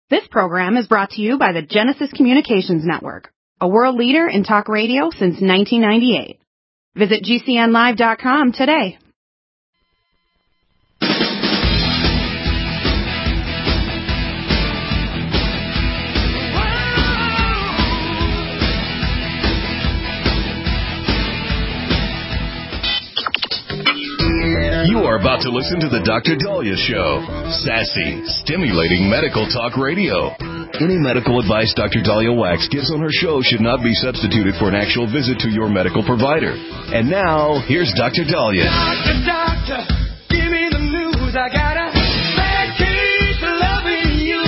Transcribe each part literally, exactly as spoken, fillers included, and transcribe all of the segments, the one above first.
This program is brought to you by the Genesis Communications Network, a world leader in talk radio since nineteen ninety-eight. Visit G C N live dot com today. You are about to listen to the Doctor Daliah Show. Sassy, stimulating medical talk radio. Any medical advice Doctor Daliah Wax gives on her show should not be substituted for an actual visit to your medical provider. And now, here's Doctor Daliah. Doctor, doctor, give me the news. I got a bad case of loving you.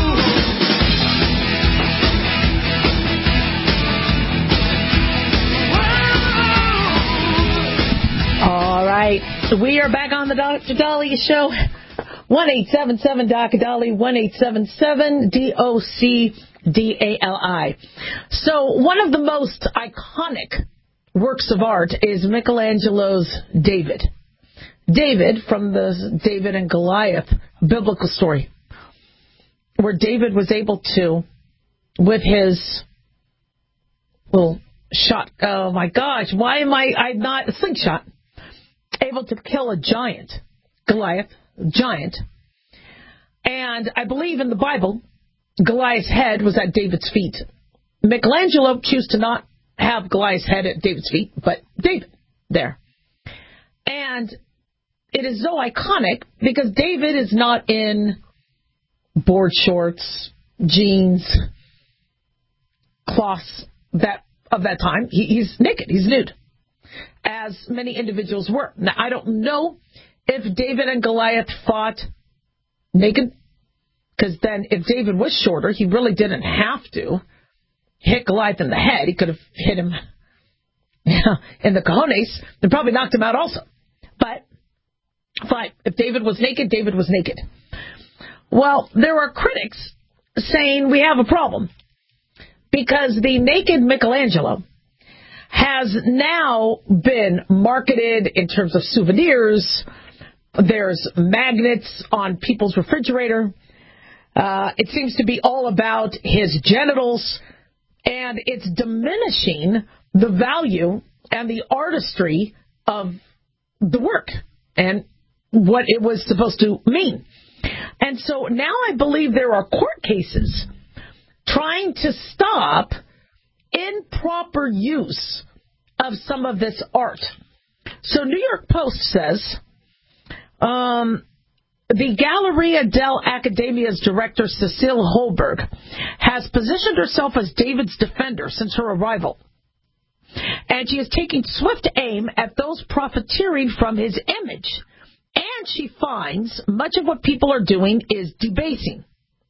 All right. We are back on the Doctor Daliah Show. one eight seven seven D O C D A L I, one eight seven seven D O C D A L I. So one of the most iconic works of art is Michelangelo's David. David from the David and Goliath biblical story, where David was able to, with his little shot, oh my gosh, why am I, I'm not, a slingshot, able to kill a giant, Goliath, giant. And I believe in the Bible, Goliath's head was at David's feet. Michelangelo chose to not have Goliath's head at David's feet, but David there. And it is so iconic because David is not in board shorts, jeans, cloths that of that time. He, he's naked. He's nude, as many individuals were. Now, I don't know if David and Goliath fought naked, because then if David was shorter, he really didn't have to hit Goliath in the head. He could have hit him in the cojones and probably knocked him out also. But, but if David was naked, David was naked. Well, there are critics saying we have a problem, because the naked Michelangelo has now been marketed in terms of souvenirs. There's magnets on people's refrigerator. Uh, it seems to be all about his genitals, and it's diminishing the value and the artistry of the work and what it was supposed to mean. And so now I believe there are court cases trying to stop improper use of some of this art. So New York Post says, um, the Galleria dell'Accademia's director, Cecile Holberg, has positioned herself as David's defender since her arrival. And she is taking swift aim at those profiteering from his image. And she finds much of what people are doing is debasing.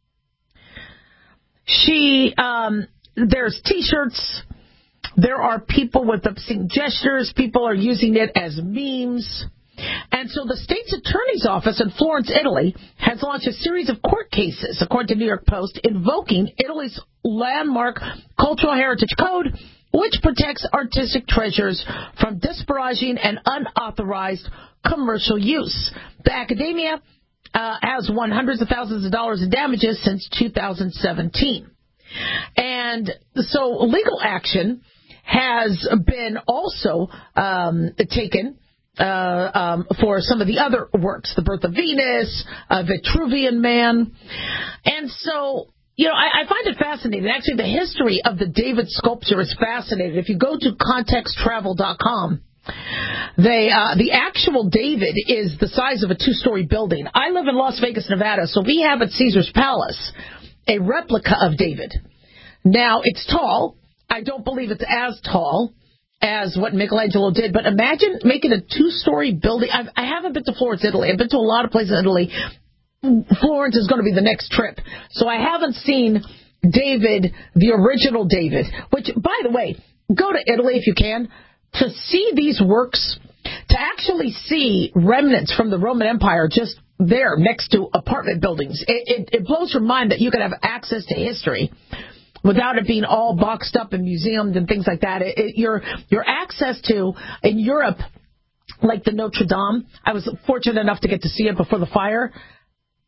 She, um, there's T-shirts. There are people with obscene gestures. People are using it as memes. And so the state's attorney's office in Florence, Italy, has launched a series of court cases, according to New York Post, invoking Italy's landmark Cultural Heritage Code, which protects artistic treasures from disparaging and unauthorized commercial use. The Accademia uh, has won hundreds of thousands of dollars in damages since two thousand seventeen. And so legal action has been also um, taken uh, um, for some of the other works, The Birth of Venus, uh, Vitruvian Man. And so, you know, I, I find it fascinating. Actually, the history of the David sculpture is fascinating. If you go to context travel dot com, They, uh, the actual David is the size of a two-story building. I live in Las Vegas, Nevada, so we have at Caesar's Palace a replica of David. Now, it's tall. I don't believe it's as tall as what Michelangelo did, but imagine making a two-story building. I've, I haven't been to Florence, Italy. I've been to a lot of places in Italy. Florence is going to be the next trip. So I haven't seen David, the original David, which, by the way, go to Italy if you can. To see these works, to actually see remnants from the Roman Empire just there next to apartment buildings, it, it, it blows your mind that you could have access to history without it being all boxed up and museums and things like that. It, it, your, your access to, in Europe, like the Notre Dame, I was fortunate enough to get to see it before the fire.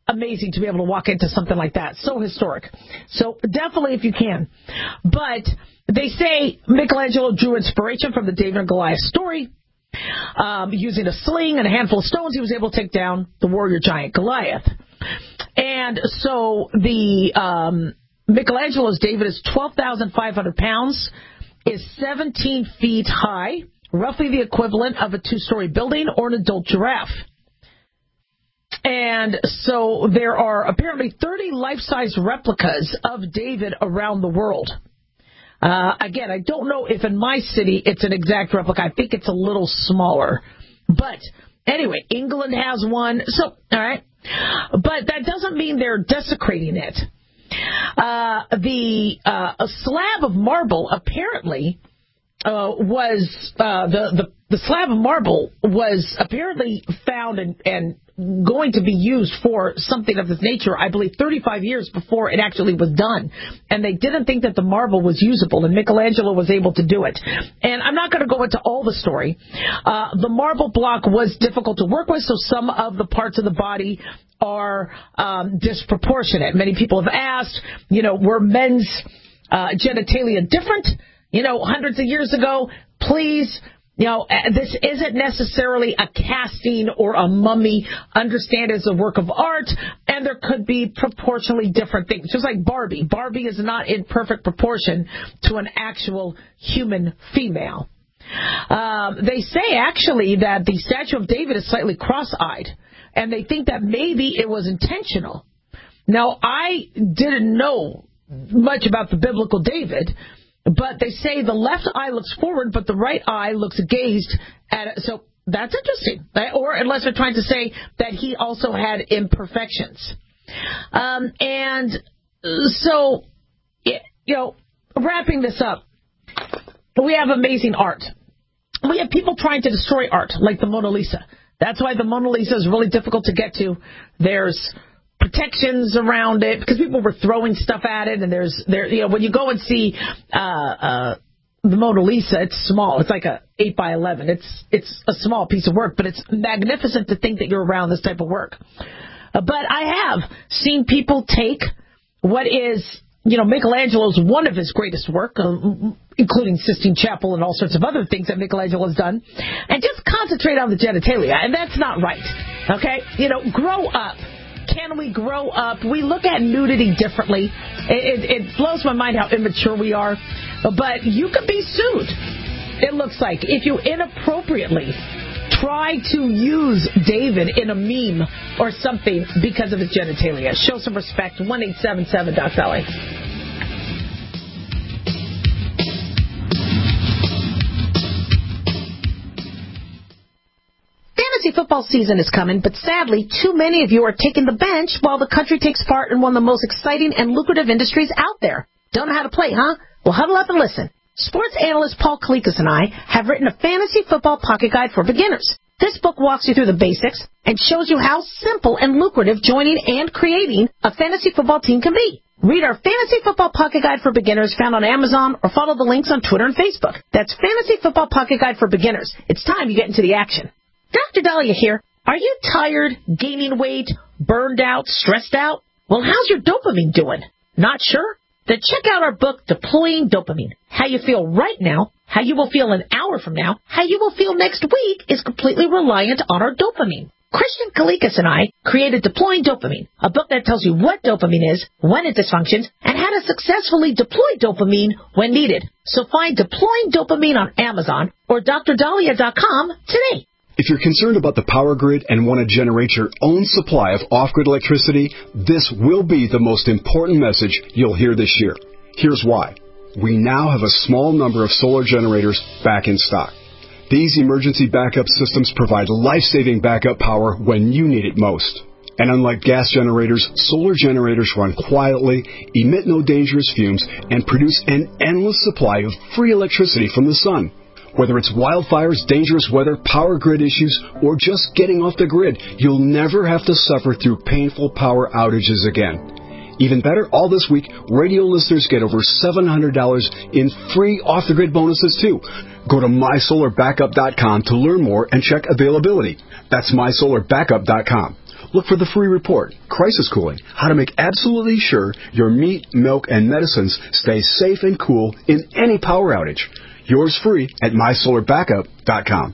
amazing to be able to walk into something like that. So historic. So definitely if you can. But they say Michelangelo drew inspiration from the David and Goliath story. Um, using a sling and a handful of stones, he was able to take down the warrior giant Goliath. And so the um, Michelangelo's David is twelve thousand five hundred pounds, is seventeen feet high, roughly the equivalent of a two-story building or an adult giraffe. And so there are apparently thirty life-size replicas of David around the world. Uh, again, I don't know if in my city it's an exact replica. I think it's a little smaller. But anyway, England has one. So, all right. But that doesn't mean they're desecrating it. Uh, the uh, a slab of marble apparently uh, was uh, the, the the slab of marble was apparently found and, and going to be used for something of this nature, I believe, thirty-five years before it actually was done. And they didn't think that the marble was usable, and Michelangelo was able to do it. And I'm not going to go into all the story. Uh, the marble block was difficult to work with, so some of the parts of the body are um, disproportionate. Many people have asked, you know, were men's uh, genitalia different, you know, hundreds of years ago? Please. You know, this isn't necessarily a casting or a mummy. Understand it's a work of art, and there could be proportionally different things. Just like Barbie. Barbie is not in perfect proportion to an actual human female. Um, they say, actually, that the statue of David is slightly cross-eyed, and they think that maybe it was intentional. Now, I didn't know much about the biblical David, but they say the left eye looks forward, but the right eye looks gazed at it. So that's interesting. Or unless they're trying to say that he also had imperfections. Um, and so, you know, wrapping this up, we have amazing art. We have people trying to destroy art, like the Mona Lisa. That's why the Mona Lisa is really difficult to get to. There's protections around it because people were throwing stuff at it, and there's there you know when you go and see uh, uh, the Mona Lisa, it's small. It's like a eight by eleven. It's it's a small piece of work, but it's magnificent to think that you're around this type of work. Uh, but I have seen people take what is you know Michelangelo's one of his greatest work, uh, including Sistine Chapel and all sorts of other things that Michelangelo has done, and just concentrate on the genitalia, and that's not right. Okay, you know, grow up. Can we grow up? We look at nudity differently. It, it, it blows my mind how immature we are. But you could be sued, it looks like, if you inappropriately try to use David in a meme or something because of his genitalia. Show some respect. one eight seven seven Doc Valley. Fantasy football season is coming, but sadly, too many of you are taking the bench while the country takes part in one of the most exciting and lucrative industries out there. Don't know how to play, huh? Well, huddle up and listen. Sports analyst Paul Kalikas and I have written a fantasy football pocket guide for beginners. This book walks you through the basics and shows you how simple and lucrative joining and creating a fantasy football team can be. Read our Fantasy Football Pocket Guide for Beginners found on Amazon or follow the links on Twitter and Facebook. That's Fantasy Football Pocket Guide for Beginners. It's time you get into the action. Doctor Dahlia here. Are you tired, gaining weight, burned out, stressed out? Well, how's your dopamine doing? Not sure? Then check out our book, Deploying Dopamine. How you feel right now, how you will feel an hour from now, how you will feel next week is completely reliant on our dopamine. Christian Kalikas and I created Deploying Dopamine, a book that tells you what dopamine is, when it dysfunctions, and how to successfully deploy dopamine when needed. So find Deploying Dopamine on Amazon or D R dahlia dot com today. If you're concerned about the power grid and want to generate your own supply of off-grid electricity, this will be the most important message you'll hear this year. Here's why. We now have a small number of solar generators back in stock. These emergency backup systems provide life-saving backup power when you need it most. And unlike gas generators, solar generators run quietly, emit no dangerous fumes, and produce an endless supply of free electricity from the sun. Whether it's wildfires, dangerous weather, power grid issues, or just getting off the grid, you'll never have to suffer through painful power outages again. Even better, all this week, radio listeners get over seven hundred dollars in free off-the-grid bonuses, too. Go to my solar backup dot com to learn more and check availability. That's my solar backup dot com. look for the free report, Crisis Cooling, how to make absolutely sure your meat, milk, and medicines stay safe and cool in any power outage. Yours free at my solar backup dot com.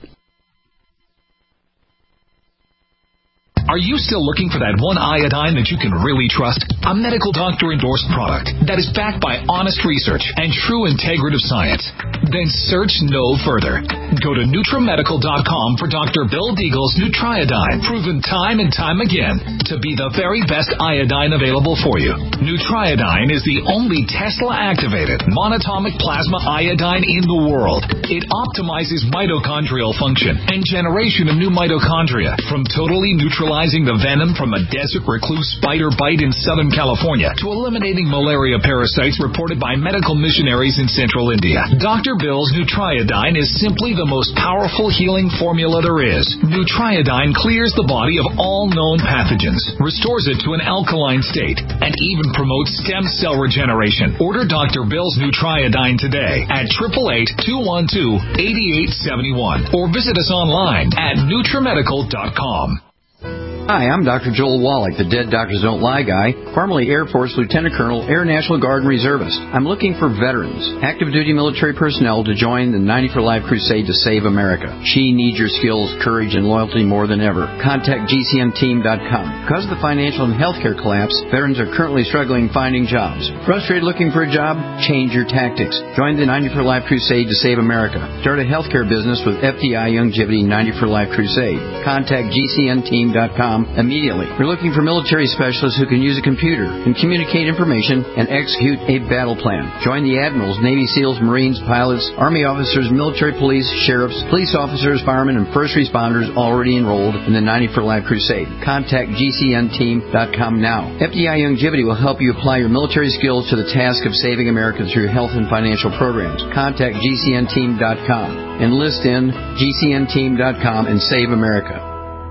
Are you still looking for that one iodine that you can really trust? A medical doctor-endorsed product that is backed by honest research and true integrative science? Then search no further. Go to Nutramedical dot com for Doctor Bill Deagle's Nutriodine, proven time and time again to be the very best iodine available for you. Nutriodine is the only Tesla-activated monatomic plasma iodine in the world. It optimizes mitochondrial function and generation of new mitochondria from totally neutralizing the venom from a desert recluse spider bite in Southern California to eliminating malaria parasites reported by medical missionaries in central India. Doctor Bill's Nutriodine is simply the most powerful healing formula there is. Nutriodine clears the body of all known pathogens, restores it to an alkaline state, and even promotes stem cell regeneration. Order Doctor Bill's Nutriodine today at eight eight eight, two one two, eight eight seven one or visit us online at Nutramedical dot com. Hi, I'm Doctor Joel Wallach, the Dead Doctors Don't Lie guy, formerly Air Force Lieutenant Colonel, Air National Guard and Reservist. I'm looking for veterans, active duty military personnel to join the ninety for Life crusade to save America. She needs your skills, courage, and loyalty more than ever. Contact G C N team dot com. Because of the financial and healthcare collapse, veterans are currently struggling finding jobs. Frustrated looking for a job? Change your tactics. Join the ninety for Life crusade to save America. Start a healthcare business with F D I Youngevity ninety for Life crusade. Contact G C N team dot com immediately. We're looking for military specialists who can use a computer and communicate information and execute a battle plan. Join the admirals, Navy SEALs, Marines, pilots, Army officers, military police, sheriffs, police officers, firemen, and first responders already enrolled in the ninety for Life crusade. Contact G C N team dot com now. F D I Youngevity will help you apply your military skills to the task of saving America through health and financial programs. Contact G C N team dot com. Enlist in G C N team dot com and save America.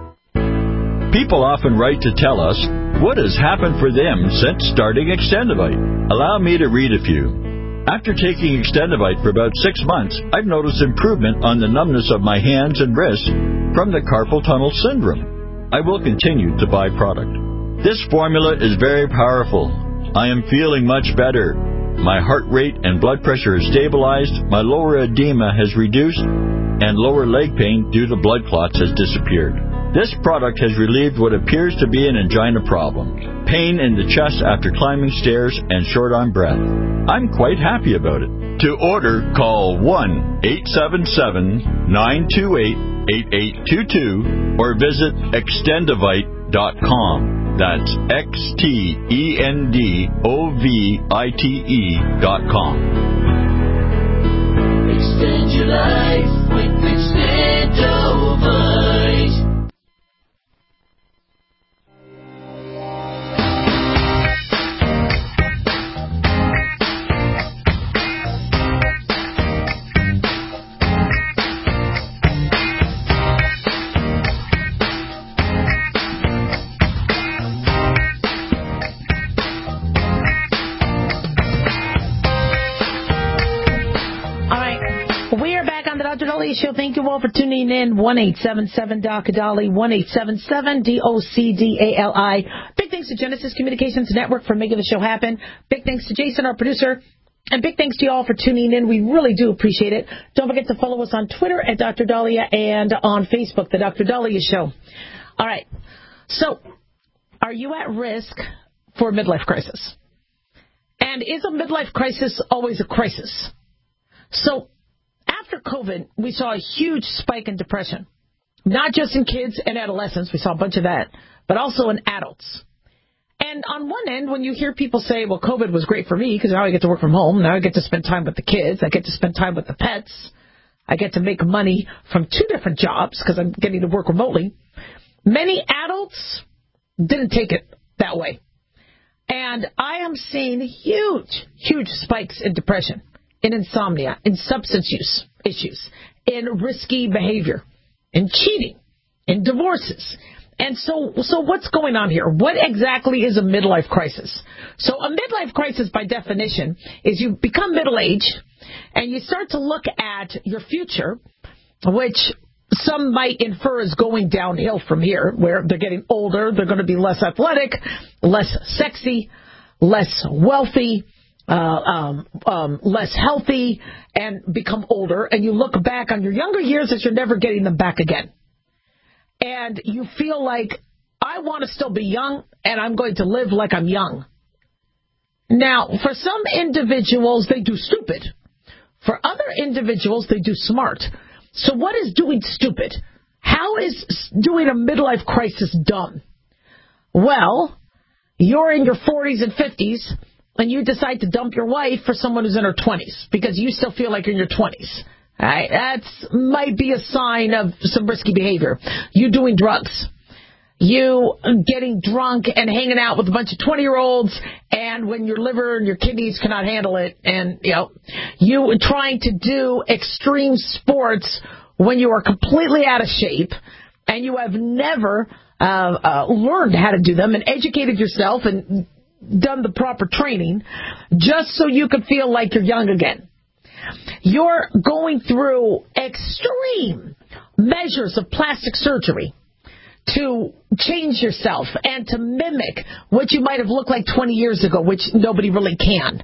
People often write to tell us what has happened for them since starting Extendivite. Allow me to read a few. After taking Extendivite for about six months, I've noticed improvement on the numbness of my hands and wrists from the carpal tunnel syndrome. I will continue to buy product. This formula is very powerful. I am feeling much better. My heart rate and blood pressure has stabilized, my lower edema has reduced, and lower leg pain due to blood clots has disappeared. This product has relieved what appears to be an angina problem, pain in the chest after climbing stairs, and short on breath. I'm quite happy about it. To order, call one eight seven seven, nine two eight, eight eight two two or visit extendivite dot com. That's X T E N D O V I T E dot com. Extend your life with Extendivite. Show. Thank you all for tuning in. one eight seven seven D O C A D A L I, one eight seven seven D O C D A L I. Big thanks to Genesis Communications Network for making the show happen. Big thanks to Jason, our producer. And big thanks to you all for tuning in. We really do appreciate it. Don't forget to follow us on Twitter at Doctor Dahlia and on Facebook, The Doctor Dahlia Show. All right. So, are you at risk for a midlife crisis? And is a midlife crisis always a crisis? So, after COVID, we saw a huge spike in depression, not just in kids and adolescents. We saw a bunch of that, but also in adults. And on one end, when you hear people say, well, COVID was great for me because now I get to work from home. Now I get to spend time with the kids. I get to spend time with the pets. I get to make money from two different jobs because I'm getting to work remotely. Many adults didn't take it that way. And I am seeing huge, huge spikes in depression, in insomnia, in substance use issues, in risky behavior, in cheating, in divorces. And so, so what's going on here? What exactly is a midlife crisis? So a midlife crisis, by definition, is you become middle-aged and you start to look at your future, which some might infer is going downhill from here, where they're getting older, they're going to be less athletic, less sexy, less wealthy, uh, um, um, less healthy, and become older. And you look back on your younger years as you're never getting them back again. And you feel like, I want to still be young, and I'm going to live like I'm young. Now, for some individuals, they do stupid. For other individuals, they do smart. So what is doing stupid? How is doing a midlife crisis dumb? Well, you're in your forties and fifties, and you decide to dump your wife for someone who's in her twenties, because you still feel like you're in your twenties. Right? That might be a sign of some risky behavior. You doing drugs. You getting drunk and hanging out with a bunch of twenty-year-olds, and when your liver and your kidneys cannot handle it, and, you know, you trying to do extreme sports when you are completely out of shape, and you have never uh, uh, learned how to do them and educated yourself and done the proper training just so you could feel like you're young again. You're going through extreme measures of plastic surgery to change yourself and to mimic what you might have looked like twenty years ago, which nobody really can.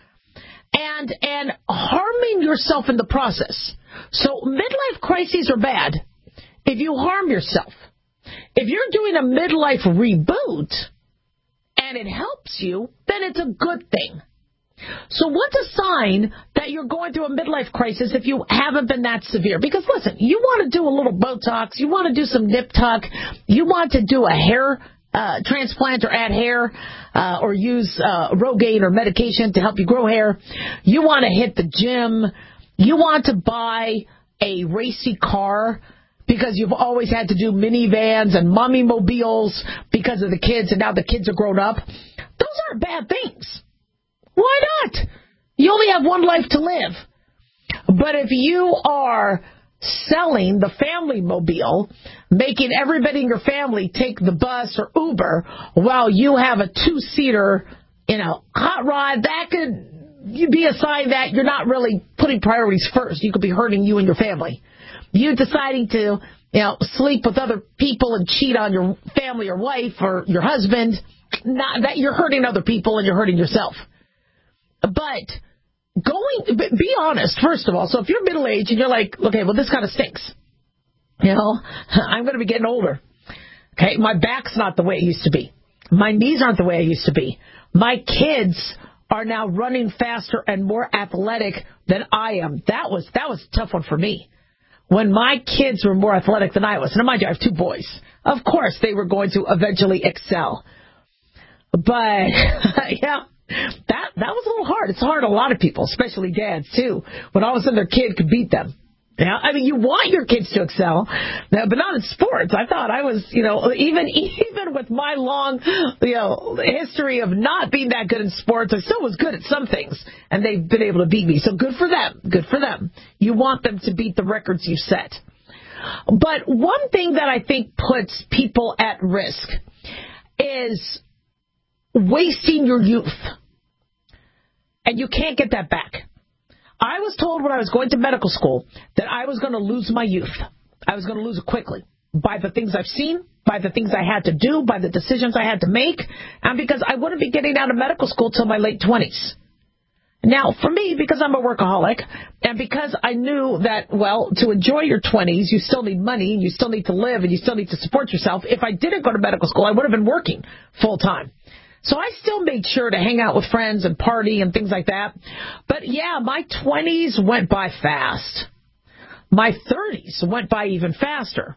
And and harming yourself in the process. So midlife crises are bad if you harm yourself. If you're doing a midlife reboot and it helps you, then it's a good thing. So what's a sign that you're going through a midlife crisis if you haven't been that severe? Because, listen, you want to do a little Botox, you want to do some nip tuck, you want to do a hair uh, transplant or add hair uh, or use uh, Rogaine or medication to help you grow hair. You want to hit the gym. You want to buy a racy car because you've always had to do minivans and mommy mobiles because of the kids, and now the kids are grown up. Those aren't bad things. Why not? You only have one life to live. But if you are selling the family mobile, making everybody in your family take the bus or Uber while you have a two-seater, you know, hot rod, that could be a sign that you're not really putting priorities first. You could be hurting you and your family. You deciding to, you know, sleep with other people and cheat on your family or wife or your husband, not that you're hurting other people and you're hurting yourself. But going, be honest, first of all. So if you're middle-aged and you're like, okay, well, this kind of stinks. You know, I'm going to be getting older. Okay, my back's not the way it used to be. My knees aren't the way I used to be. My kids are now running faster and more athletic than I am. That was that was a tough one for me. When my kids were more athletic than I was. And mind you, I have two boys. Of course, they were going to eventually excel. But, yeah. That that was a little hard. It's hard on a lot of people, especially dads, too, when all of a sudden their kid could beat them. Yeah, I mean, you want your kids to excel, but not in sports. I thought I was, you know, even even with my long, you know, history of not being that good in sports, I still was good at some things, and they've been able to beat me. So good for them. Good for them. You want them to beat the records you set. But one thing that I think puts people at risk is wasting your youth. And you can't get that back. I was told when I was going to medical school that I was going to lose my youth. I was going to lose it quickly by the things I've seen, by the things I had to do, by the decisions I had to make, and because I wouldn't be getting out of medical school till my late twenties. Now, for me, because I'm a workaholic, and because I knew that, well, to enjoy your twenties, you still need money, and you still need to live, and you still need to support yourself. If I didn't go to medical school, I would have been working full time. So I still made sure to hang out with friends and party and things like that. But, yeah, my twenties went by fast. My thirties went by even faster.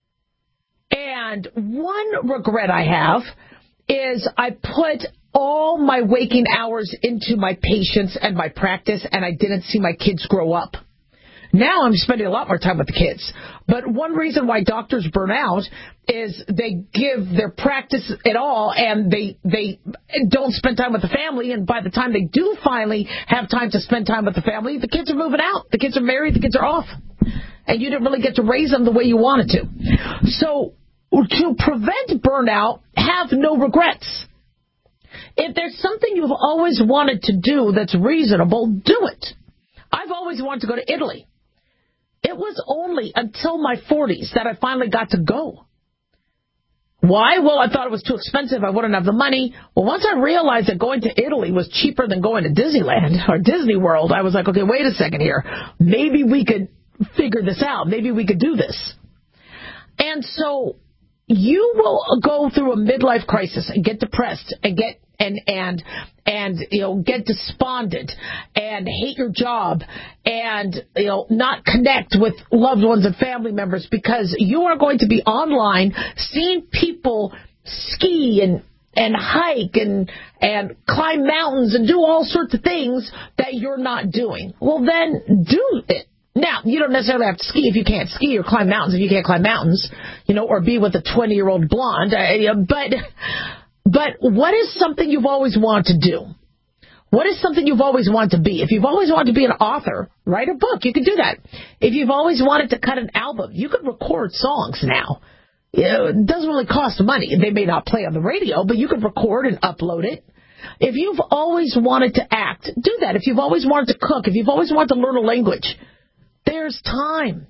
And one regret I have is I put all my waking hours into my patients and my practice, and I didn't see my kids grow up. Now I'm spending a lot more time with the kids. But one reason why doctors burn out is they give their practice it all, and they they don't spend time with the family. And by the time they do finally have time to spend time with the family, the kids are moving out. The kids are married. The kids are off. And you didn't really get to raise them the way you wanted to. So to prevent burnout, have no regrets. If there's something you've always wanted to do that's reasonable, do it. I've always wanted to go to Italy. It was only until my forties that I finally got to go. Why? Well, I thought it was too expensive. I wouldn't have the money. Well, once I realized that going to Italy was cheaper than going to Disneyland or Disney World, I was like, okay, wait a second here. Maybe we could figure this out. Maybe we could do this. And so you will go through a midlife crisis and get depressed and get and and and you know get despondent and hate your job and you know not connect with loved ones and family members because you are going to be online seeing people ski and and hike and and climb mountains and do all sorts of things that you're not doing. Well, then do it. Now, you don't necessarily have to ski if you can't ski or climb mountains if you can't climb mountains, you know, or be with a twenty-year-old blonde. Uh, but but what is something you've always wanted to do? What is something you've always wanted to be? If you've always wanted to be an author, write a book. You can do that. If you've always wanted to cut an album, you could record songs now. You know, it doesn't really cost money. They may not play on the radio, but you could record and upload it. If you've always wanted to act, do that. If you've always wanted to cook, if you've always wanted to learn a language, there's time.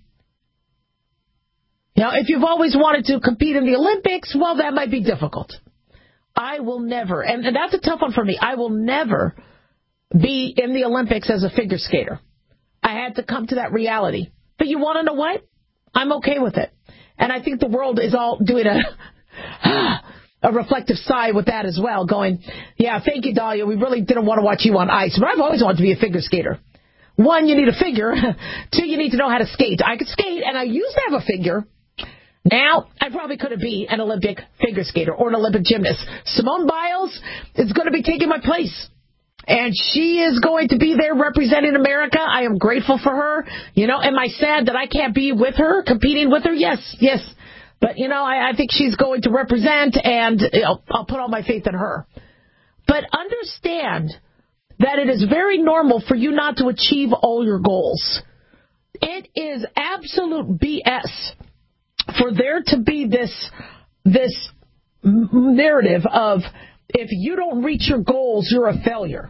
Now, if you've always wanted to compete in the Olympics, well, that might be difficult. I will never, and, and that's a tough one for me, I will never be in the Olympics as a figure skater. I had to come to that reality. But you want to know what? I'm okay with it. And I think the world is all doing a, a reflective sigh with that as well, going, yeah, thank you, Dahlia. We really didn't want to watch you on ice. But I've always wanted to be a figure skater. One, you need a figure. Two, you need to know how to skate. I could skate, and I used to have a figure. Now, I probably couldn't be an Olympic figure skater or an Olympic gymnast. Simone Biles is going to be taking my place. And she is going to be there representing America. I am grateful for her. You know, am I sad that I can't be with her, competing with her? Yes, yes. But, you know, I, I think she's going to represent, and you know, I'll put all my faith in her. But understand that it is very normal for you not to achieve all your goals. It is absolute B S for there to be this this narrative of if you don't reach your goals, you're a failure.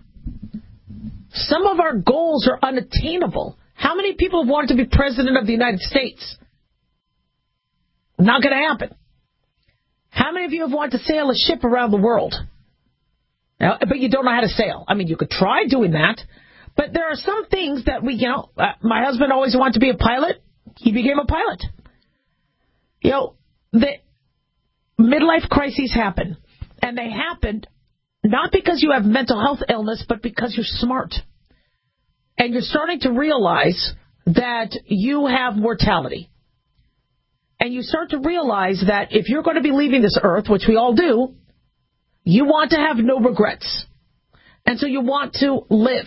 Some of our goals are unattainable. How many people have wanted to be president of the United States? Not going to happen. How many of you have wanted to sail a ship around the world? Now, but you don't know how to sail. I mean, you could try doing that. But there are some things that we, you know, uh, my husband always wanted to be a pilot. He became a pilot. You know, the midlife crises happen. And they happen not because you have mental health illness, but because you're smart. And you're starting to realize that you have mortality. And you start to realize that if you're going to be leaving this earth, which we all do, you want to have no regrets. And so you want to live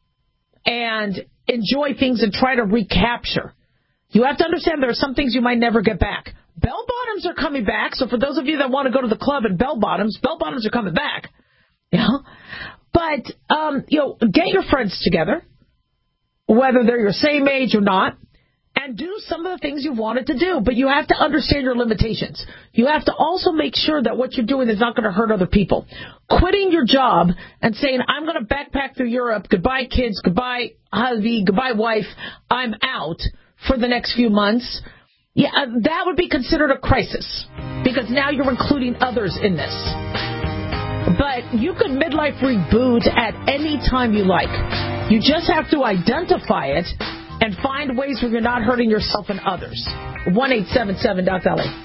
and enjoy things and try to recapture. You have to understand there are some things you might never get back. Bell bottoms are coming back. So for those of you that want to go to the club in bell bottoms, bell bottoms are coming back. You know? But, um, you know, get your friends together, whether they're your same age or not, and do some of the things you wanted to do. But you have to understand your limitations. You have to also make sure that what you're doing is not going to hurt other people. Quitting your job and saying, I'm going to backpack through Europe, goodbye kids, goodbye hubby, goodbye wife, I'm out for the next few months, yeah, that would be considered a crisis because now you're including others in this. But you could midlife reboot at any time you like. You just have to identify it and find ways where you're not hurting yourself and others. one eight seven seven doc L A.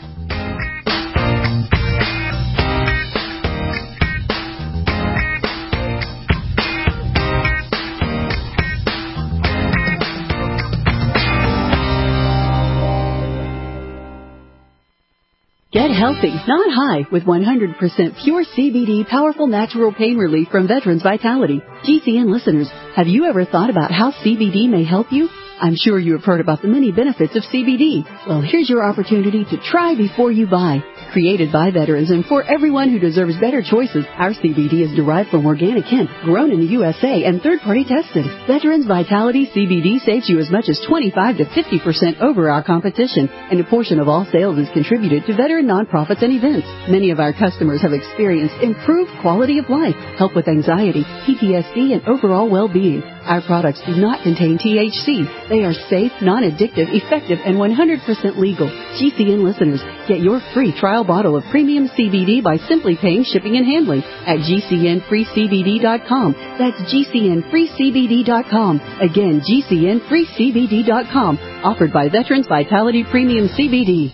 Get healthy, not high, with one hundred percent pure C B D powerful natural pain relief from Veterans Vitality. G C N listeners, have you ever thought about how C B D may help you? I'm sure you have heard about the many benefits of C B D. Well, here's your opportunity to try before you buy. Created by veterans and for everyone who deserves better choices, our C B D is derived from organic hemp, grown in the U S A, and third-party tested. Veterans Vitality C B D saves you as much as twenty-five to fifty percent over our competition, and a portion of all sales is contributed to veteran nonprofits and events. Many of our customers have experienced improved quality of life, help with anxiety, P T S D, and overall well-being. Our products do not contain T H C. They are safe, non-addictive, effective, and one hundred percent legal. G C N listeners, get your free trial bottle of premium C B D by simply paying shipping and handling at G C N free C B D dot com. That's G C N free C B D dot com. Again, G C N free C B D dot com. Offered by Veterans Vitality Premium C B D.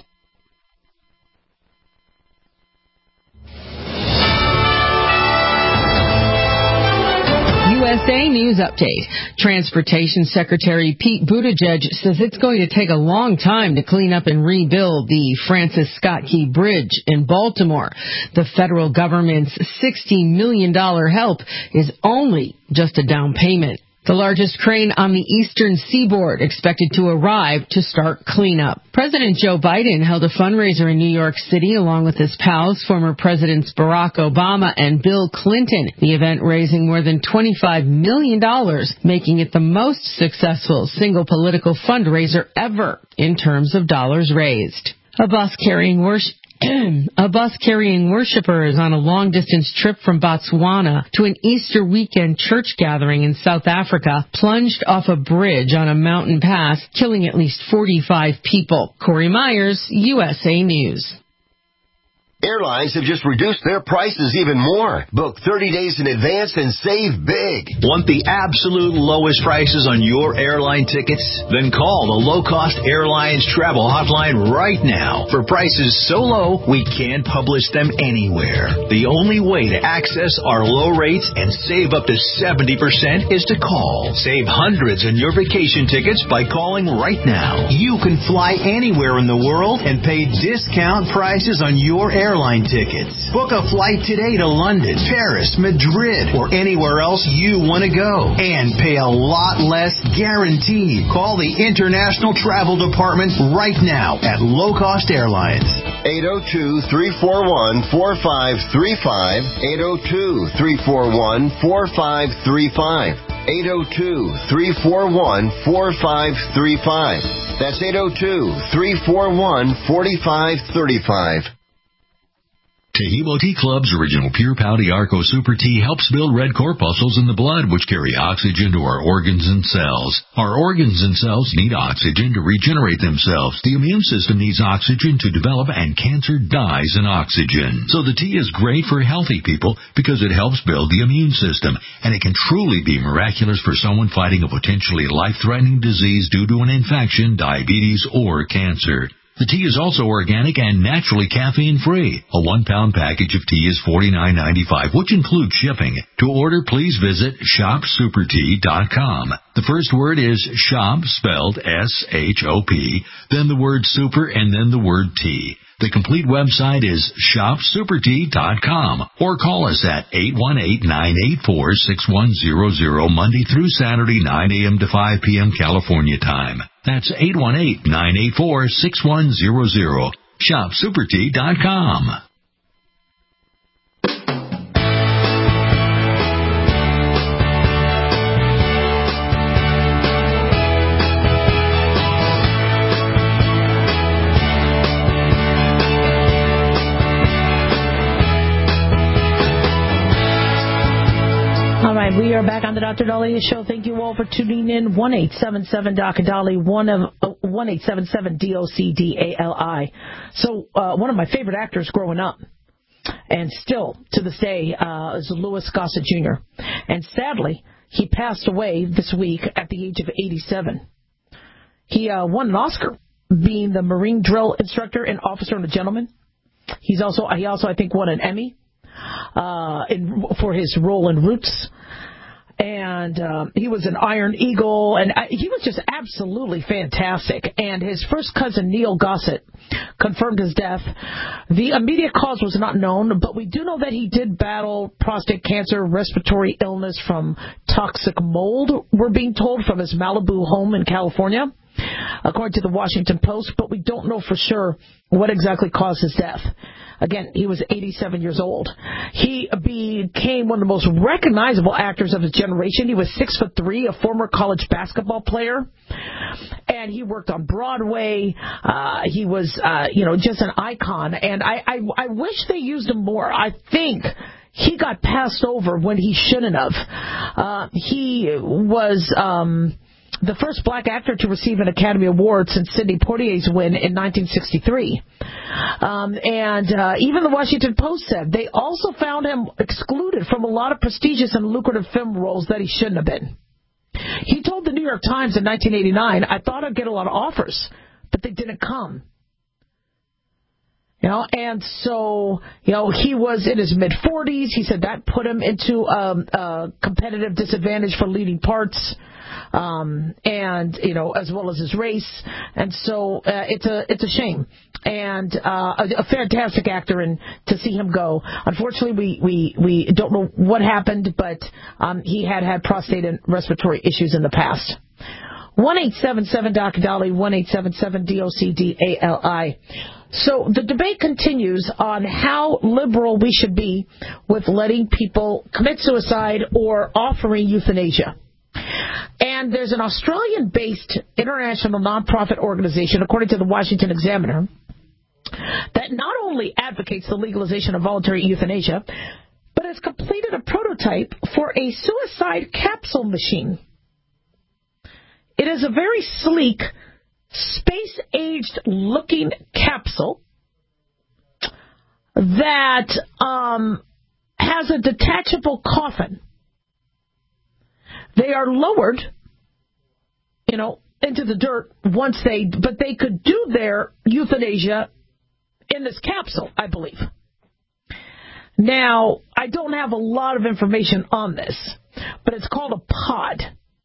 U S A News Update. Transportation Secretary Pete Buttigieg says it's going to take a long time to clean up and rebuild the Francis Scott Key Bridge in Baltimore. The federal government's sixty million dollars help is only just a down payment. The largest crane on the eastern seaboard expected to arrive to start cleanup. President Joe Biden held a fundraiser in New York City along with his pals, former Presidents Barack Obama and Bill Clinton. The event raising more than twenty-five million dollars, making it the most successful single political fundraiser ever in terms of dollars raised. A bus carrying worship A bus carrying worshipers on a long-distance trip from Botswana to an Easter weekend church gathering in South Africa plunged off a bridge on a mountain pass, killing at least forty-five people. Corey Myers, U S A News. Airlines have just reduced their prices even more. Book thirty days in advance and save big. Want the absolute lowest prices on your airline tickets? Then call the Low Cost Airlines Travel Hotline right now. For prices so low, we can't publish them anywhere. The only way to access our low rates and save up to seventy percent is to call. Save hundreds on your vacation tickets by calling right now. You can fly anywhere in the world and pay discount prices on your airline Airline tickets. Book a flight today to London, Paris, Madrid, or anywhere else you want to go. And pay a lot less guaranteed. Call the International Travel Department right now at Low Cost Airlines. eight oh two, three four one, four five three five. eight oh two, three four one, four five three five. eight oh two, three four one, four five three five. That's eight oh two, three four one, four five three five. Tehebo Tea Club's original Pure Pouty Arco Super Tea helps build red corpuscles in the blood, which carry oxygen to our organs and cells. Our organs and cells need oxygen to regenerate themselves. The immune system needs oxygen to develop, and cancer dies in oxygen. So the tea is great for healthy people because it helps build the immune system, and it can truly be miraculous for someone fighting a potentially life-threatening disease due to an infection, diabetes, or cancer. The tea is also organic and naturally caffeine-free. A one-pound package of tea is forty-nine ninety-five, which includes shipping. To order, please visit shop super tea dot com. The first word is shop, spelled S H O P, then the word super, and then the word tea. The complete website is shop super tea dot com, or call us at eight one eight, nine eight four, six one zero zero Monday through Saturday, nine a.m. to five p.m. California time. That's eight one eight, nine eight four, six one zero zero. shop super tea dot com. All right, we are back on the Doctor Daliah Show. Thank you all for tuning in. one eight seven seven D O C D A L I, one eight seven seven D O C D A L I. So uh, one of my favorite actors growing up, and still to this day, uh, is Louis Gossett Junior And sadly, he passed away this week at the age of eighty-seven. He uh, won an Oscar being the Marine drill instructor and Officer and a Gentleman. He's also he also I think won an Emmy uh, in, for his role in Roots. And um, he was an Iron Eagle, and I, he was just absolutely fantastic. And his first cousin, Neil Gossett, confirmed his death. The immediate cause was not known, but we do know that he did battle prostate cancer, respiratory illness from toxic mold, we're being told, from his Malibu home in California, according to the Washington Post. But we don't know for sure what exactly caused his death. Again, he was eighty-seven years old. He became one of the most recognizable actors of his generation. He was six foot three, a former college basketball player, and he worked on Broadway. Uh, he was, uh, you know, just an icon. And I, I, I wish they used him more. I think he got passed over when he shouldn't have. Uh, he was um, the first black actor to receive an Academy Award since Sidney Poitier's win in nineteen sixty-three. Um, and uh, even the Washington Post said they also found him excluded from a lot of prestigious and lucrative film roles that he shouldn't have been. He told the New York Times in nineteen eighty-nine, I thought I'd get a lot of offers, but they didn't come. You know, and so, you know, he was in his mid-forties. He said that put him into um, a competitive disadvantage for leading parts, um, and, you know, as well as his race. And so uh, it's a it's a shame. And uh, a, a fantastic actor, and to see him go. Unfortunately, we, we, we don't know what happened, but um, he had had prostate and respiratory issues in the past. one eight seven seven D O C D A L I, one eight seven seven D O C D A L I. So the debate continues on how liberal we should be with letting people commit suicide or offering euthanasia. And there's an Australian-based international nonprofit organization, according to the Washington Examiner, that not only advocates the legalization of voluntary euthanasia, but has completed a prototype for a suicide capsule machine. It is a very sleek, space-aged looking capsule that um, has a detachable coffin. They are lowered, you know, into the dirt once they, but they could do their euthanasia in this capsule, I believe. Now, I don't have a lot of information on this, but it's called a pod.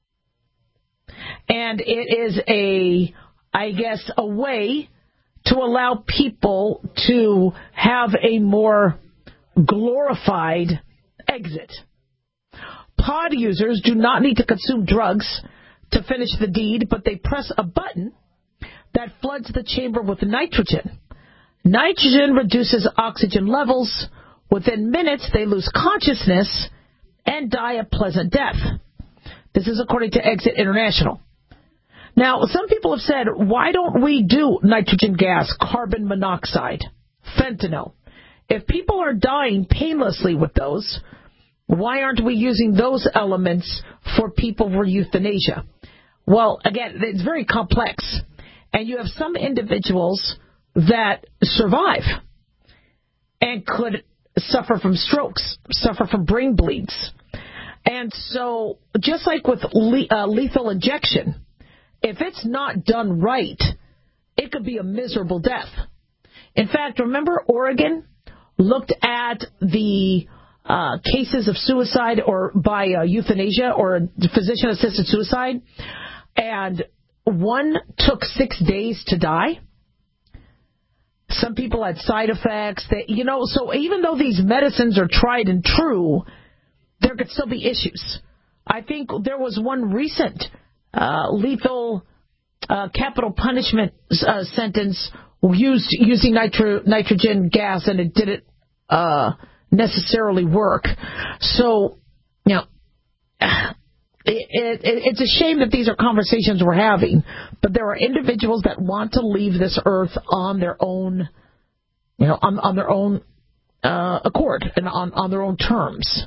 And it is a, I guess, a way to allow people to have a more glorified exit. Pod users do not need to consume drugs to finish the deed, but they press a button that floods the chamber with nitrogen. Nitrogen reduces oxygen levels. Within minutes, they lose consciousness and die a pleasant death. This is according to Exit International. Now, some people have said, why don't we do nitrogen gas, carbon monoxide, fentanyl? If people are dying painlessly with those, why aren't we using those elements for people for euthanasia? Well, again, it's very complex. And you have some individuals that survive and could suffer from strokes, suffer from brain bleeds. And so, just like with le- uh, lethal injection, if it's not done right, it could be a miserable death. In fact, remember Oregon looked at the uh, cases of suicide or by uh, euthanasia or physician-assisted suicide, and one took six days to die. Some people had side effects. That, you know, so even though these medicines are tried and true, there could still be issues. I think there was one recent uh, lethal uh, capital punishment uh, sentence used using nitro, nitrogen gas, and it didn't uh, necessarily work. So, you know, it, it, it's a shame that these are conversations we're having, but there are individuals that want to leave this earth on their own, you know, on, on their own uh, accord and on, on their own terms.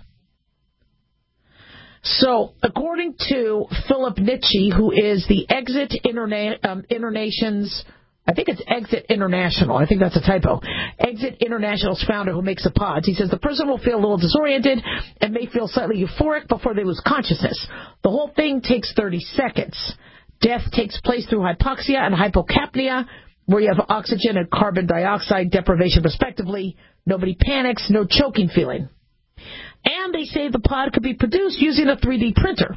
So, according to Philip Nitsche, who is the Exit Interna- um, Internation's, I think it's Exit International, I think that's a typo, Exit International's founder who makes the pods, he says the person will feel a little disoriented and may feel slightly euphoric before they lose consciousness. The whole thing takes thirty seconds. Death takes place through hypoxia and hypocapnia, where you have oxygen and carbon dioxide deprivation respectively. Nobody panics, no choking feeling. And they say the pod could be produced using a three D printer.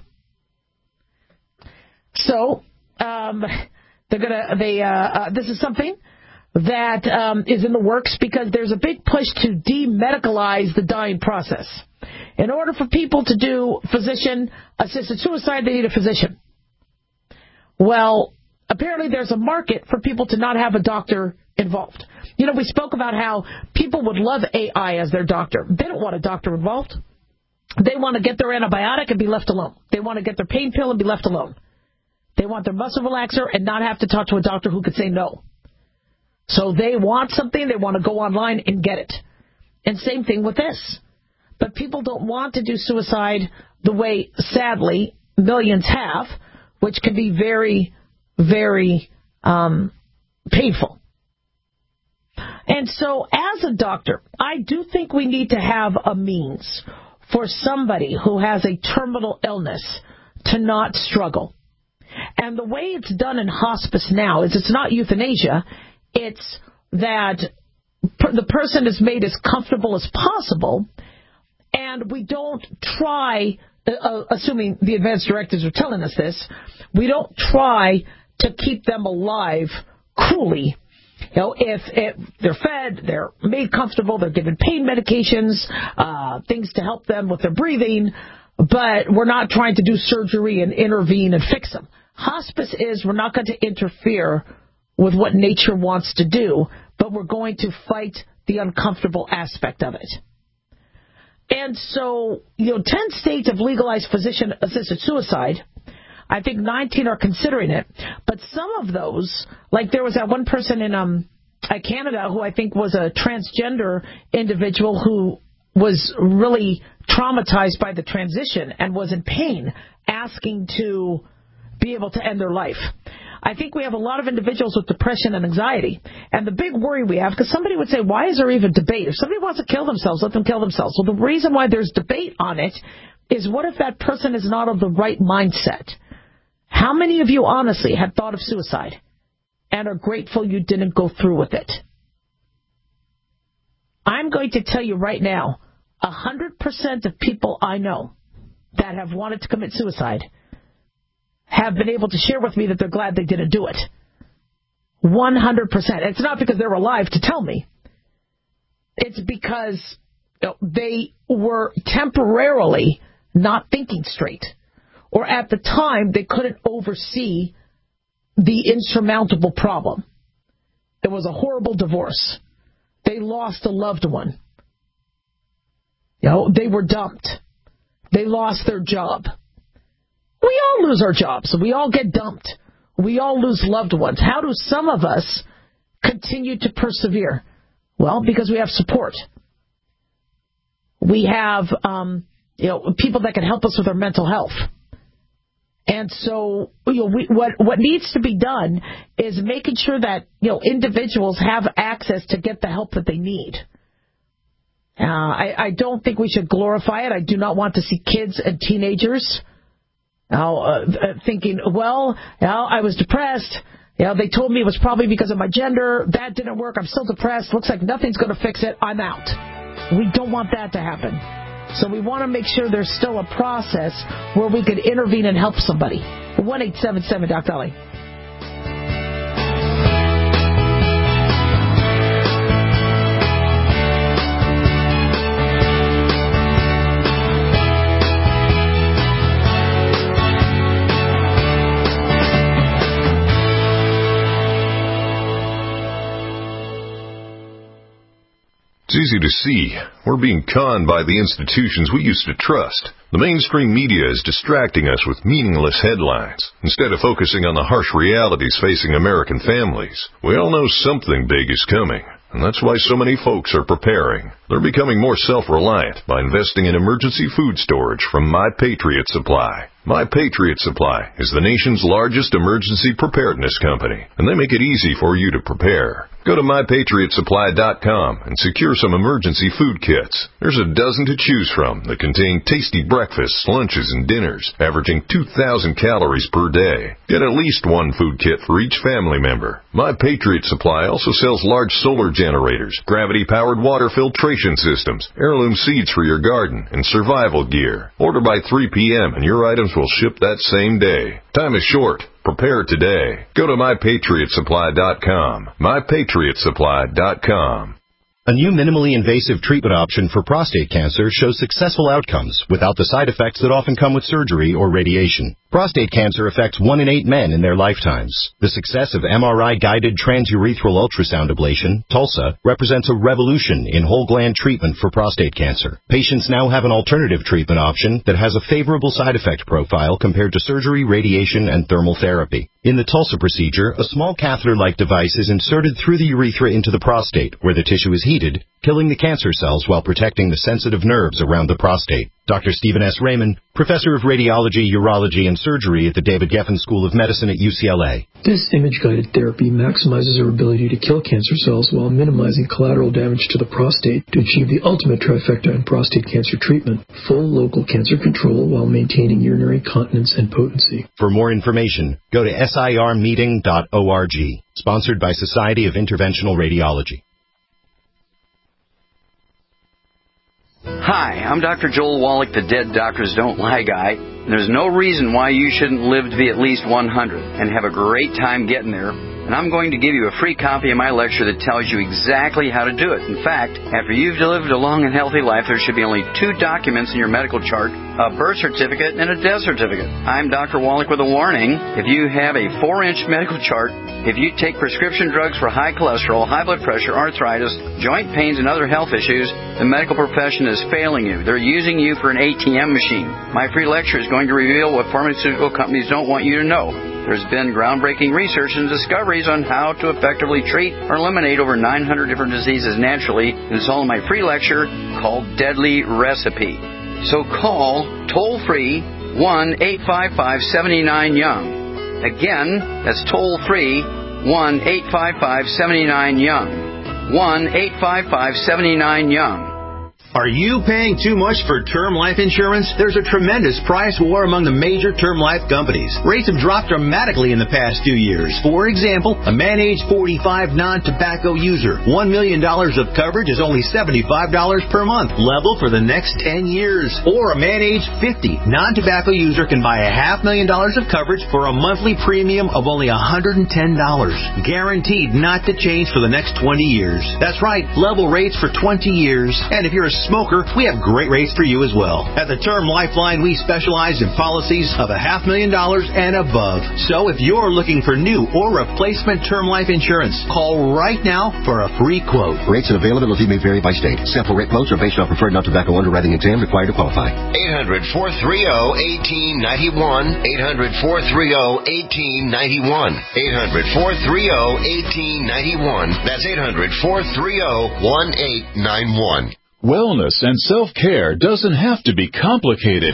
So, um, they're gonna. They. Uh, uh, this is something that um, is in the works because there's a big push to demedicalize the dying process. In order for people to do physician-assisted suicide, they need a physician. Well, apparently there's a market for people to not have a doctor involved. You know, we spoke about how people would love A I as their doctor. They don't want a doctor involved. They want to get their antibiotic and be left alone. They want to get their pain pill and be left alone. They want their muscle relaxer and not have to talk to a doctor who could say no. So they want something, they want to go online and get it. And same thing with this. but people don't want to do suicide the way, sadly, millions have, which can be very, very um, painful. And so, as a doctor, I do think we need to have a means for somebody who has a terminal illness to not struggle. And the way it's done in hospice now is it's not euthanasia. It's that per- the person is made as comfortable as possible, and we don't try, uh, assuming the advanced directives are telling us this, we don't try to keep them alive cruelly. You know, if, if they're fed, they're made comfortable, they're given pain medications, uh, things to help them with their breathing, but we're not trying to do surgery and intervene and fix them. Hospice is we're not going to interfere with what nature wants to do, but we're going to fight the uncomfortable aspect of it. And so, you know, ten states have legalized physician-assisted suicide. I think nineteen are considering it. But some of those, like there was that one person in um Canada who I think was a transgender individual who was really traumatized by the transition and was in pain, asking to be able to end their life. I think we have a lot of individuals with depression and anxiety. And the big worry we have, because somebody would say, why is there even debate? If somebody wants to kill themselves, let them kill themselves. Well, the reason why there's debate on it is what if that person is not of the right mindset? How many of you honestly had thought of suicide and are grateful you didn't go through with it? I'm going to tell you right now, one hundred percent of people I know that have wanted to commit suicide have been able to share with me that they're glad they didn't do it. one hundred percent. It's not because they're alive to tell me. It's because you know, they were temporarily not thinking straight. Or at the time, they couldn't oversee the insurmountable problem. It was a horrible divorce. They lost a loved one. You know, they were dumped. They lost their job. We all lose our jobs. We all get dumped. We all lose loved ones. How do some of us continue to persevere? Well, because we have support. We have um, you know, people that can help us with our mental health. And so, you know, we, what what needs to be done is making sure that you know individuals have access to get the help that they need. Uh, I, I don't think we should glorify it. I do not want to see kids and teenagers now uh, thinking, well, you know, I was depressed. You know, they told me it was probably because of my gender. That didn't work. I'm still depressed. Looks like nothing's going to fix it. I'm out. We don't want that to happen. So we want to make sure there's still a process where we could intervene and help somebody. one eight seven seven Doctor Dolly. It's easy to see. We're being conned by the institutions we used to trust. The mainstream media is distracting us with meaningless headlines, instead of focusing on the harsh realities facing American families. We all know something big is coming, and that's why so many folks are preparing. They're becoming more self-reliant by investing in emergency food storage from My Patriot Supply. My Patriot Supply is the nation's largest emergency preparedness company, and they make it easy for you to prepare. Go to my patriot supply dot com and secure some emergency food kits. There's a dozen to choose from that contain tasty breakfasts, lunches, and dinners, averaging two thousand calories per day. Get at least one food kit for each family member. My Patriot Supply also sells large solar generators, gravity-powered water filtration systems, heirloom seeds for your garden, and survival gear. Order by three p.m. and your items will ship that same day. Time is short. Prepare today. Go to my patriot supply dot com. my patriot supply dot com. A new minimally invasive treatment option for prostate cancer shows successful outcomes without the side effects that often come with surgery or radiation. Prostate cancer affects one in eight men in their lifetimes. The success of M R I-guided transurethral ultrasound ablation, TULSA, represents a revolution in whole-gland treatment for prostate cancer. Patients now have an alternative treatment option that has a favorable side effect profile compared to surgery, radiation, and thermal therapy. In the TULSA procedure, a small catheter-like device is inserted through the urethra into the prostate, where the tissue is heated, killing the cancer cells while protecting the sensitive nerves around the prostate. Doctor Stephen S. Raymond, professor of radiology, urology, and surgery at the David Geffen School of Medicine at U C L A. This image-guided therapy maximizes our ability to kill cancer cells while minimizing collateral damage to the prostate to achieve the ultimate trifecta in prostate cancer treatment: full local cancer control while maintaining urinary continence and potency. For more information, go to S I R meeting dot org. Sponsored by Society of Interventional Radiology. Hi, I'm Doctor Joel Wallach, the Dead Doctors Don't Lie guy. There's no reason why you shouldn't live to be at least one hundred and have a great time getting there. And I'm going to give you a free copy of my lecture that tells you exactly how to do it. In fact, after you've lived a long and healthy life, there should be only two documents in your medical chart: a birth certificate and a death certificate. I'm Doctor Wallach with a warning. If you have a four-inch medical chart, if you take prescription drugs for high cholesterol, high blood pressure, arthritis, joint pains, and other health issues, the medical profession is failing you. They're using you for an A T M machine. My free lecture is going to reveal what pharmaceutical companies don't want you to know. There's been groundbreaking research and discoveries on how to effectively treat or eliminate over nine hundred different diseases naturally, and it's all in my free lecture called Deadly Recipe. So call toll-free one eight five five, seven nine, young. Again, that's toll-free one eight five five, seven nine, young. one eight five five, seven nine, young. Are you paying too much for term life insurance? There's a tremendous price war among the major term life companies. Rates have dropped dramatically in the past few years. For example, a man age forty-five non-tobacco user, one million dollars of coverage is only seventy-five dollars per month, level for the next ten years. Or a man age fifty non-tobacco user can buy a half million dollars of coverage for a monthly premium of only one hundred ten dollars, guaranteed not to change for the next twenty years. That's right, level rates for twenty years. And if you're a smoker, we have great rates for you as well. At the Term Lifeline, we specialize in policies of a half million dollars and above. So if you're looking for new or replacement term life insurance, call right now for a free quote. Rates and availability may vary by state. Sample rate quotes are based on preferred non-tobacco underwriting exam required to qualify. eight hundred, four three zero, one eight nine one. eight hundred, four three zero, one eight nine one. eight hundred, four three zero, one eight nine one. That's eight hundred, four three zero, one eight nine one. Wellness and self-care doesn't have to be complicated.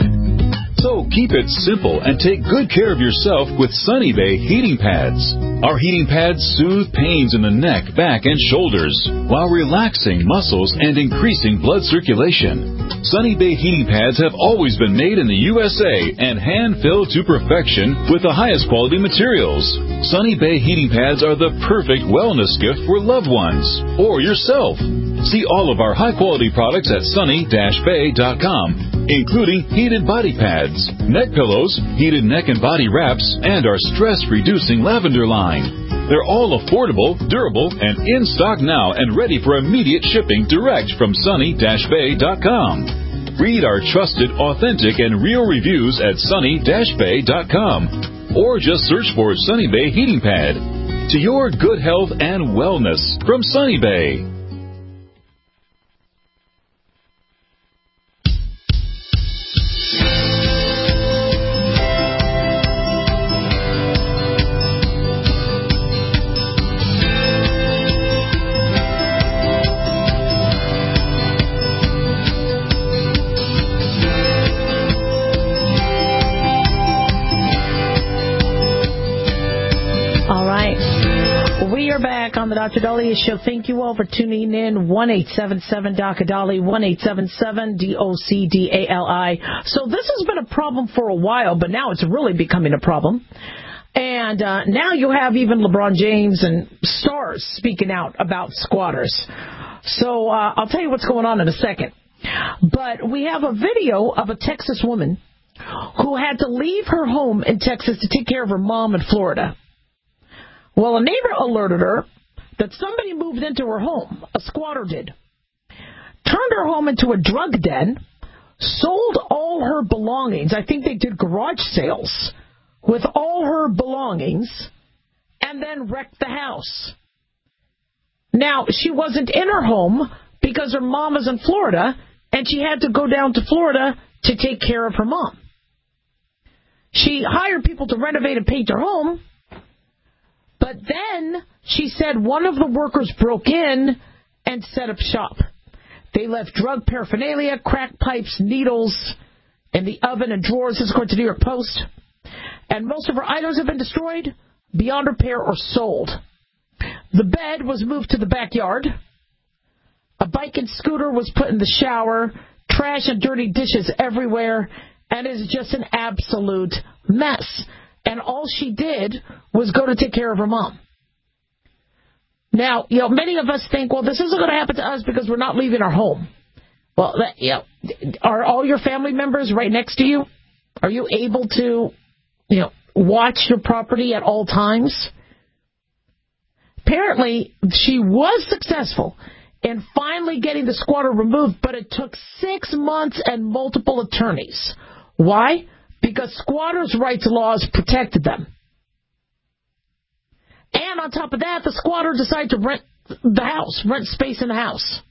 So keep it simple and take good care of yourself with Sunny Bay heating pads. Our heating pads soothe pains in the neck, back, and shoulders while relaxing muscles and increasing blood circulation. Sunny Bay heating pads have always been made in the U S A and hand-filled to perfection with the highest quality materials. Sunny Bay heating pads are the perfect wellness gift for loved ones or yourself. See all of our high-quality products at sunny dash bay dot com, including heated body pads, neck pillows, heated neck and body wraps, and our stress-reducing lavender line. They're all affordable, durable, and in stock now and ready for immediate shipping direct from sunny dash bay dot com. Read our trusted, authentic, and real reviews at sunny dash bay dot com, or just search for Sunny Bay Heating Pad. To your good health and wellness from Sunny Bay. On the Doctor Daliah Show. Thank you all for tuning in. one eight seven seven D O C A D A L I, one eight seven seven D O C D A L I. So this has been a problem for a while, but now it's really becoming a problem. And uh, now you have even LeBron James and stars speaking out about squatters. So uh, I'll tell you what's going on in a second. But we have a video of a Texas woman who had to leave her home in Texas to take care of her mom in Florida. Well, a neighbor alerted her that somebody moved into her home. A squatter did. Turned her home into a drug den, sold all her belongings. I think they did garage sales with all her belongings, and then wrecked the house. Now, she wasn't in her home because her mom was in Florida, and she had to go down to Florida to take care of her mom. She hired people to renovate and paint her home, but then she said one of the workers broke in and set up shop. They left drug paraphernalia, crack pipes, needles in the oven and drawers, this is according to the New York Post. And most of her items have been destroyed, beyond repair, or sold. The bed was moved to the backyard. A bike and scooter was put in the shower. Trash and dirty dishes everywhere. And it is just an absolute mess. And all she did was go to take care of her mom. Now, you know, many of us think, well, this isn't going to happen to us because we're not leaving our home. Well, that, you know, are all your family members right next to you? Are you able to, you know, watch your property at all times? Apparently, she was successful in finally getting the squatter removed, but it took six months and multiple attorneys. Why? Because squatters' rights laws protected them. And on top of that, the squatter decided to rent the house, rent space in the house.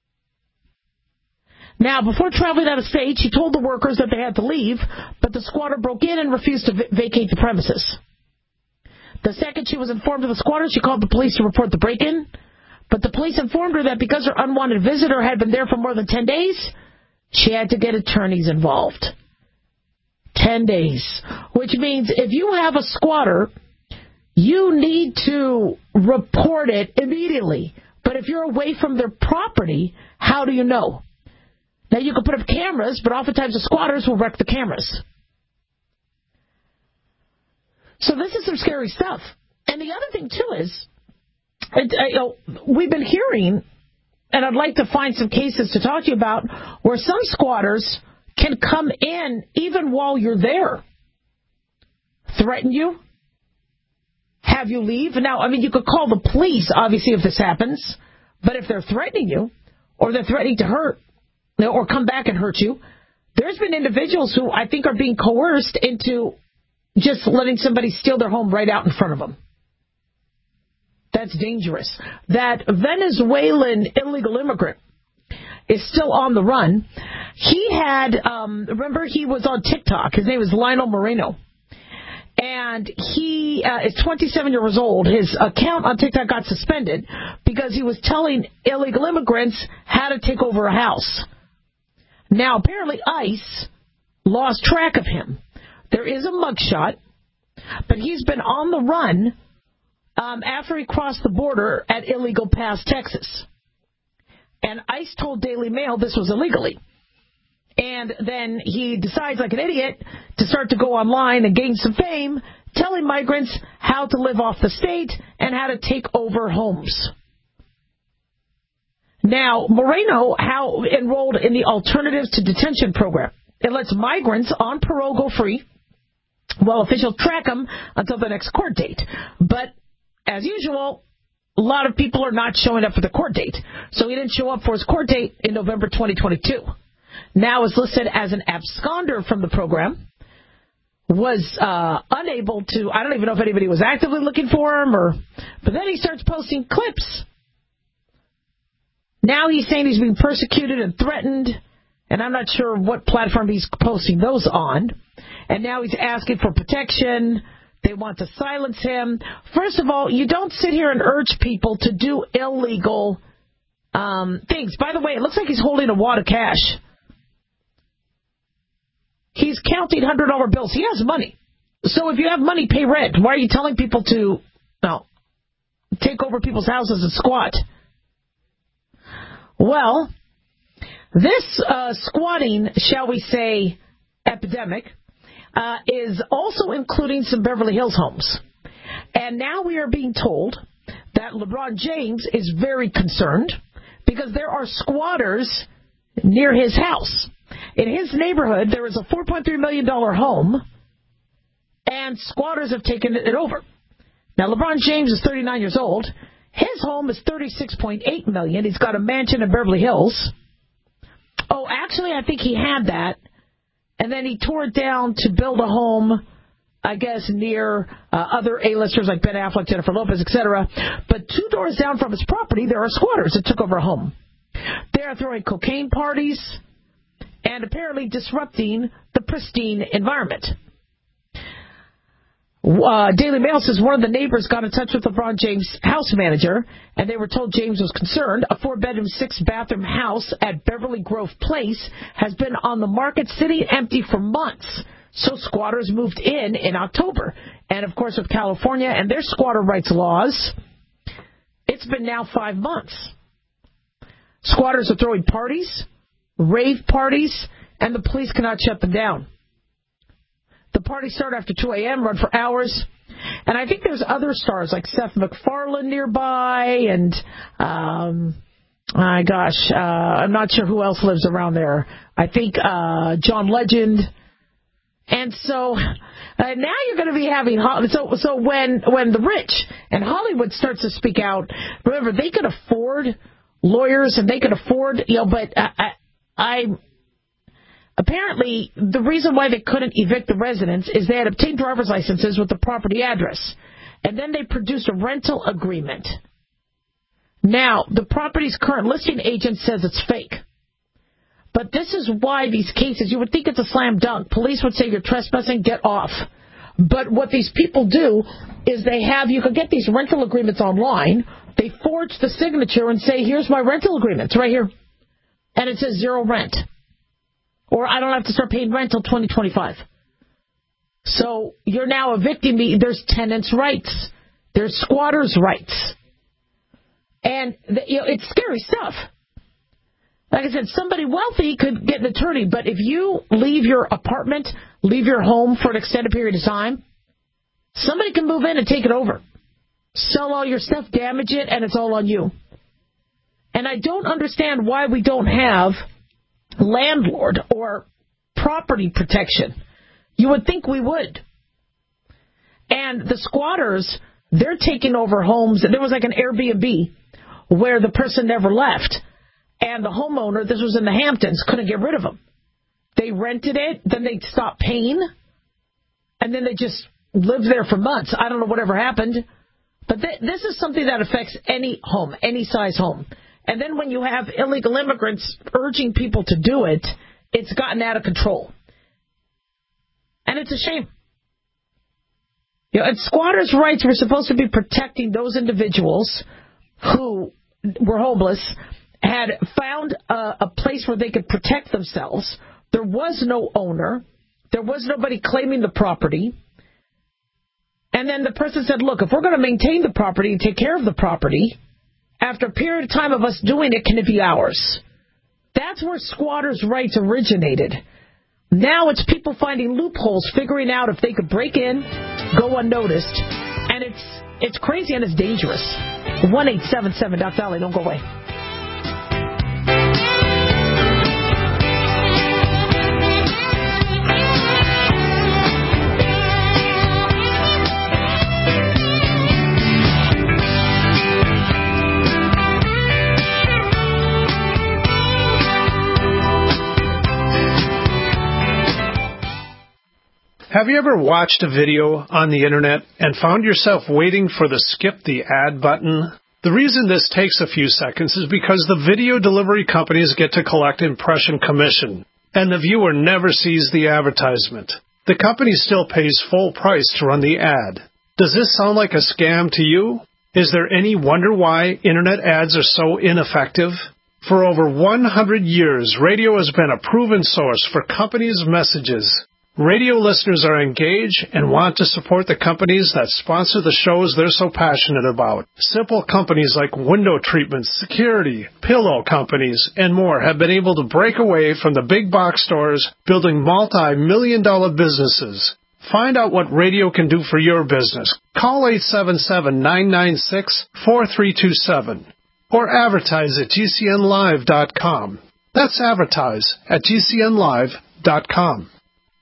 Now, before traveling out of state, she told the workers that they had to leave, but the squatter broke in and refused to v- vacate the premises. The second she was informed of the squatter, she called the police to report the break-in, but the police informed her that because her unwanted visitor had been there for more than ten days, she had to get attorneys involved. Ten days. Which means if you have a squatter, you need to report it immediately. But if you're away from their property, how do you know? Now, you can put up cameras, but oftentimes the squatters will wreck the cameras. So this is some scary stuff. And the other thing, too, is it, uh, you know, we've been hearing, and I'd like to find some cases to talk to you about, where some squatters can come in even while you're there, threaten you, have you leave. Now, I mean, you could call the police, obviously, if this happens, but if they're threatening you, or they're threatening to hurt, or come back and hurt you, there's been individuals who I think are being coerced into just letting somebody steal their home right out in front of them. That's dangerous. That Venezuelan illegal immigrant is still on the run. He had, um, remember, he was on TikTok. His name is Lionel Moreno. And he uh, is twenty-seven years old. His account on TikTok got suspended because he was telling illegal immigrants how to take over a house. Now, apparently, ICE lost track of him. There is a mugshot, but he's been on the run um, after he crossed the border at Illegal Pass, Texas. And ICE told Daily Mail this was illegally. And then he decides, like an idiot, to start to go online and gain some fame, telling migrants how to live off the state and how to take over homes. Now, Moreno how enrolled in the Alternatives to Detention program. It lets migrants on parole go free while officials track them until the next court date. But, as usual, a lot of people are not showing up for the court date. So he didn't show up for his court date in November twenty twenty-two. Now is listed as an absconder from the program. Was uh, unable to, I don't even know if anybody was actively looking for him, or, but then he starts posting clips. Now he's saying he's being persecuted and threatened, and I'm not sure what platform he's posting those on. And now he's asking for protection. They want to silence him. First of all, you don't sit here and urge people to do illegal um, things. By the way, it looks like he's holding a wad of cash. He's counting one hundred dollar bills. He has money. So if you have money, pay rent. Why are you telling people to no, take over people's houses and squat? Well, this uh, squatting, shall we say, epidemic, uh, is also including some Beverly Hills homes. And now we are being told that LeBron James is very concerned because there are squatters near his house. In his neighborhood, there is a four point three million dollars home, and squatters have taken it over. Now, LeBron James is thirty-nine years old. His home is thirty-six point eight million dollars. He's got a mansion in Beverly Hills. Oh, actually, I think he had that, and then he tore it down to build a home, I guess, near uh, other A-listers like Ben Affleck, Jennifer Lopez, et cetera. But two doors down from his property, there are squatters that took over a home. They are throwing cocaine parties and apparently disrupting the pristine environment. Uh, Daily Mail says one of the neighbors got in touch with LeBron James' house manager, and they were told James was concerned. A four-bedroom, six-bathroom house at Beverly Grove Place has been on the market sitting empty for months. So squatters moved in in October. And, of course, with California and their squatter rights laws, it's been now five months. Squatters are throwing parties, rave parties, and the police cannot shut them down. The parties start after two a.m., run for hours. And I think there's other stars like Seth MacFarlane nearby and, um, my gosh, uh, I'm not sure who else lives around there. I think uh, John Legend. And so uh, now you're going to be having so so when when the rich and Hollywood starts to speak out. Remember, they could afford lawyers and they could afford you know, but I, I, I apparently the reason why they couldn't evict the residents is they had obtained driver's licenses with the property address, and then they produced a rental agreement. Now the property's current listing agent says it's fake. But this is why these cases, you would think it's a slam dunk. Police would say you're trespassing, get off. But what these people do is they have, you can get these rental agreements online. They forge the signature and say, here's my rental agreement. It's right here. And it says zero rent. Or I don't have to start paying rent until twenty twenty-five. So you're now evicting me. There's tenants' rights. There's squatters' rights. And the, you know, it's scary stuff. Like I said, somebody wealthy could get an attorney, but if you leave your apartment, leave your home for an extended period of time, somebody can move in and take it over. Sell all your stuff, damage it, and it's all on you. And I don't understand why we don't have landlord or property protection. You would think we would. And the squatters, they're taking over homes. There was like an Airbnb where the person never left. And the homeowner, this was in the Hamptons, couldn't get rid of them. They rented it, then they stopped paying, and then they just lived there for months. I don't know whatever happened. But th- this is something that affects any home, any size home. And then when you have illegal immigrants urging people to do it, it's gotten out of control. And it's a shame. You know, and squatters' rights were supposed to be protecting those individuals who were homeless, had found a, a place where they could protect themselves. There was no owner. There was nobody claiming the property. And then the person said, look, if we're going to maintain the property and take care of the property, after a period of time of us doing it, can it be ours? That's where squatters' rights originated. Now it's people finding loopholes, figuring out if they could break in, go unnoticed. And it's it's crazy and it's dangerous. one eight seven seven Doc Valley, don't go away. Have you ever watched a video on the internet and found yourself waiting for the skip the ad button? The reason this takes a few seconds is because the video delivery companies get to collect impression commission, and the viewer never sees the advertisement. The company still pays full price to run the ad. Does this sound like a scam to you? Is there any wonder why internet ads are so ineffective? For over one hundred years, radio has been a proven source for companies' messages. Radio listeners are engaged and want to support the companies that sponsor the shows they're so passionate about. Simple companies like window treatments, security, pillow companies, and more have been able to break away from the big box stores, building multi-million dollar businesses. Find out what radio can do for your business. Call eight seven seven, nine nine six, four three two seven or advertise at G C N live dot com. That's advertise at G C N live dot com.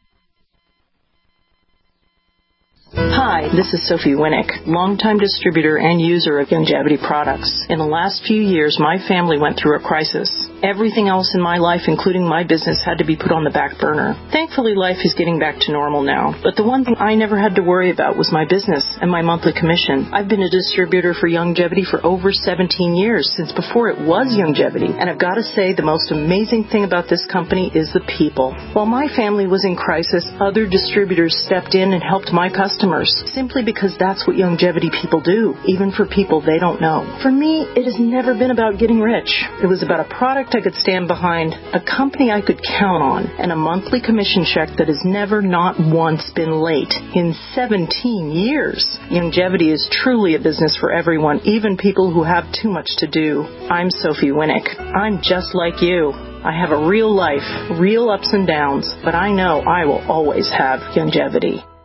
Hi, this is Sophie Winnick, longtime distributor and user of Longevity products. In the last few years, my family went through a crisis. Everything else in my life, including my business, had to be put on the back burner. Thankfully, life is getting back to normal now. But the one thing I never had to worry about was my business and my monthly commission. I've been a distributor for Youngevity for over seventeen years, since before it was Youngevity. And I've got to say, the most amazing thing about this company is the people. While my family was in crisis, other distributors stepped in and helped my customers, simply because that's what Youngevity people do, even for people they don't know. For me, it has never been about getting rich. It was about a product I could stand behind, a company I could count on, and a monthly commission check that has never not once been late in seventeen years. Youngevity is truly a business for everyone, even people who have too much to do. I'm Sophie Winnick. I'm just like you. I have a real life, real ups and downs, but I know I will always have Youngevity.